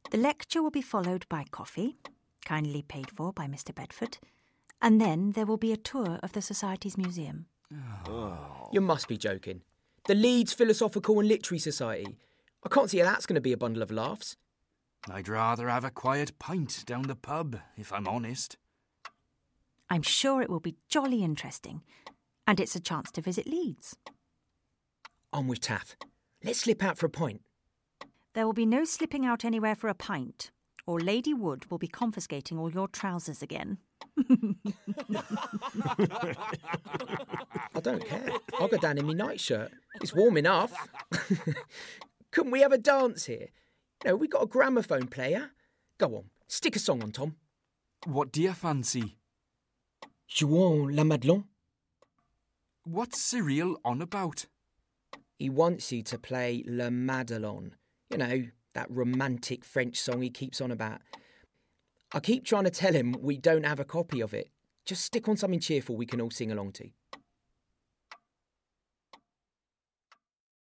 The lecture will be followed by coffee, kindly paid for by Mr. Bedford, and then there will be a tour of the Society's museum. Oh. You must be joking. The Leeds Philosophical and Literary Society. I can't see how that's going to be a bundle of laughs. I'd rather have a quiet pint down the pub, if I'm honest. I'm sure it will be jolly interesting, and it's a chance to visit Leeds. I'm with Taff. Let's slip out for a pint. There will be no slipping out anywhere for a pint, or Lady Wood will be confiscating all your trousers again. I don't care. I'll go down in my nightshirt. It's warm enough. Couldn't we have a dance here? You know, we got a gramophone player. Go on, stick a song on, Tom. What do you fancy? Jouons la Madelon. What's Cyril on about? He wants you to play Le Madelon. You know, that romantic French song he keeps on about. I keep trying to tell him we don't have a copy of it. Just stick on something cheerful we can all sing along to.